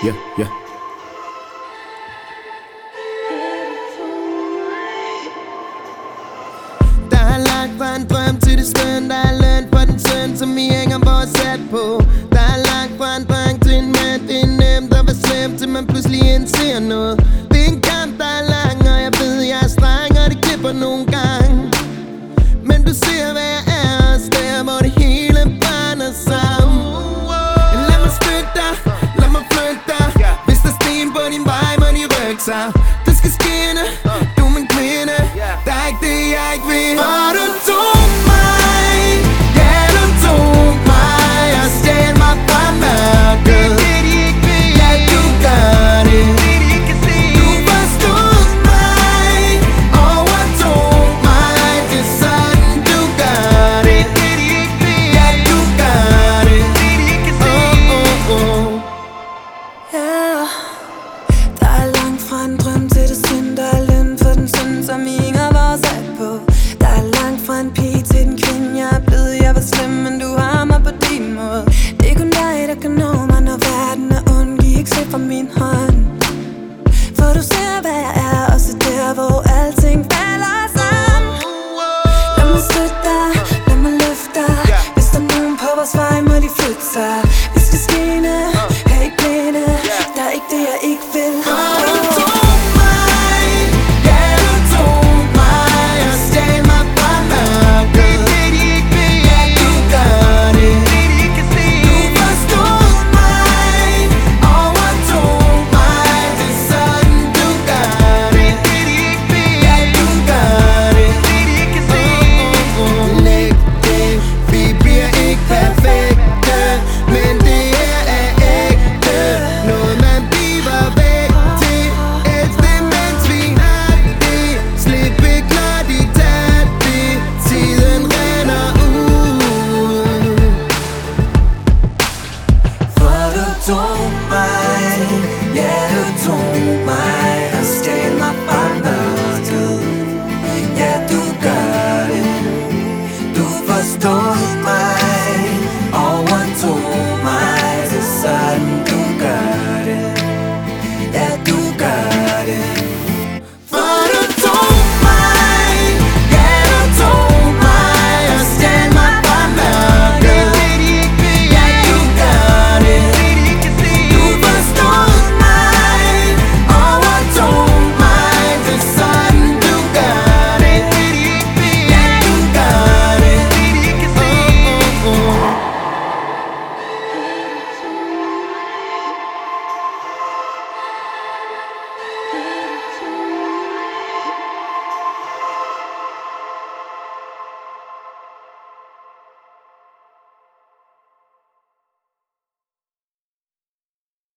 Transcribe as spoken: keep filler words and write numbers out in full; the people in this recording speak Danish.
yeah, yeah. Der er langt fra en drøm til det skøn. Der er løn for den søn, som vi hænger vores sat på. Der er langt fra en dreng til en mand. Det er nemt at være slem, til man pludselig indser noget.